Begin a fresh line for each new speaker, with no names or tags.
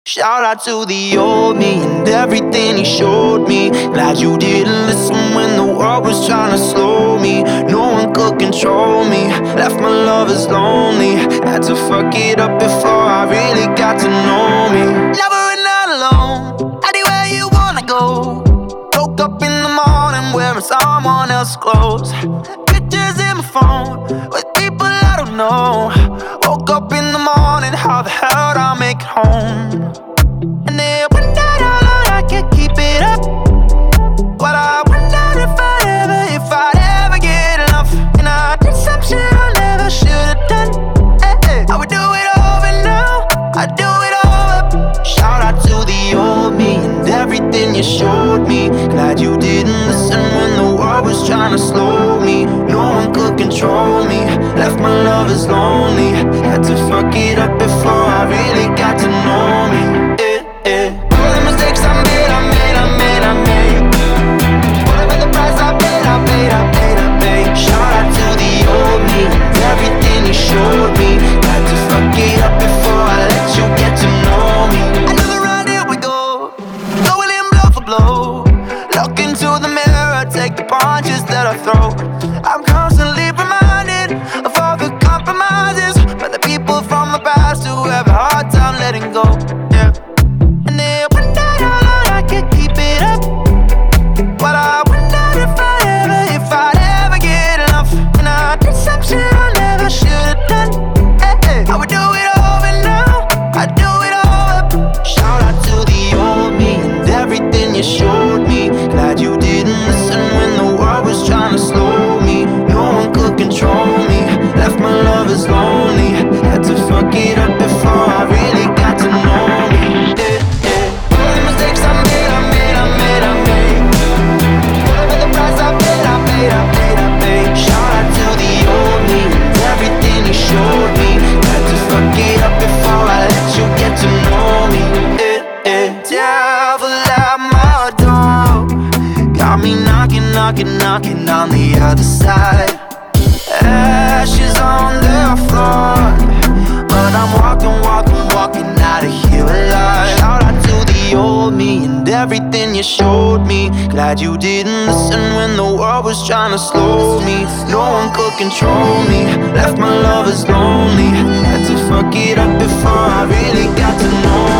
Shout out to the old me and everything he showed me. Glad you didn't listen when the world was trying to slow me. No one could control me, left my lovers lonely. Had to fuck it up before I really got to know me. Never and not alone, anywhere you wanna go. Woke up in the morning wearing someone else's clothes. Pictures in my phone with people I don't know. Woke up in the morning, how the hell did I make it home? And then wondered how long I could keep it up. But I wondered if I'd ever get enough. And I did some shit I never should've done. I would do it over now, I'd do it over. Shout out to the old me and everything you showed me. Glad you didn't listen when the world was trying to slow me. No one could control me, left my lovers lonely. Had to fuck it up before I really got to know me. All the mistakes I made. Whatever the price I paid. Shout out to the old me and everything you showed me. Had to fuck it up before I let you get to know me. Another round, here we go, going in blow for blow. Look into the mirror, take the punches that I throw. I'm constantly reminded of all the compromises by the people from the past who have a hard time letting go. Yeah. And they wondered how long I could keep it up. But I wondered if I'd ever get enough. And I did some shit I never should've done. I would do it over now, I'd do it over. Shout out to the old me and everything you showed me. Glad you didn't listen when the world was trying to slow me. No one could control me, left my lovers lonely. Had to fuck it up before I really got to know me. All the mistakes I made. Whatever the price I paid. Shout out to the old me and everything you showed me. Had to fuck it up before I let you get to know me. Devil at my door, got me knocking on the other side. Ashes on the floor, but I'm walking out of here alive. Shout out to the old me and everything you showed me. Glad you didn't listen when the world was trying to slow me. No one could control me, left my lovers lonely. Had to fuck it up before I really got to know